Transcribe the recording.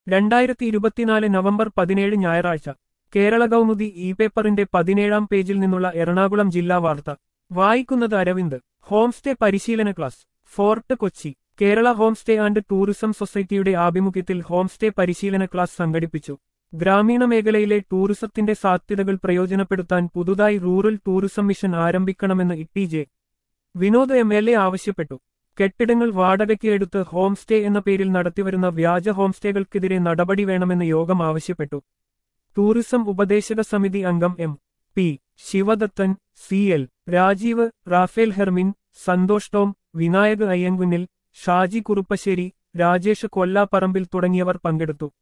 2024 November 17 ഞായറാഴ്ച Kerala Kaumudi E പേപ്പറിന്റെ 17-ാം പേജിൽ നിന്നുള്ള എറണാകുളം ജില്ലാ വാർത്ത വായിക്കുന്നത് അരവിന്ദ്. ഹോംസ്റ്റേ പരിശീലന class fort Kochi. Kerala homestay and tourism സൊസൈറ്റിയുടെ ആഭിമുഖ്യത്തിൽ ഹോംസ്റ്റേ പരിശീലന ക്ലാസ് സംഘടിപ്പിച്ചു. ഗ്രാമീണ മേഖലയിലെ ടൂറിസത്തിന്റെ സാധ്യതകൾ പ്രയോജനപ്പെടുത്താൻ പുതുതായി റൂറൽ ടൂറിസം മിഷൻ ആരംഭിക്കണമെന്ന് ടി ജെ വിനോദ് MLA ആവശ്യപ്പെട്ടു. കെട്ടിടങ്ങൾ വാടകയ്ക്ക് എടുത്ത് ഹോംസ്റ്റേ എന്ന പേരിൽ നടത്തിവരുന്ന വ്യാജ ഹോംസ്റ്റേകൾക്കെതിരെ നടപടി വേണമെന്ന് യോഗം ആവശ്യപ്പെട്ടു. ടൂറിസം ഉപദേശക സമിതി അംഗം P. ശിവദത്തൻ, CL. രാജീവ്, റാഫേൽ ഹെർമിൻ, സന്തോഷ് ടോം, വിനായക് അയ്യങ്കുന്നിൽ, ഷാജി കുറുപ്പശ്ശേരി, രാജേഷ് കൊല്ലാപ്പറമ്പിൽ തുടങ്ങിയവർ പങ്കെടുത്തു.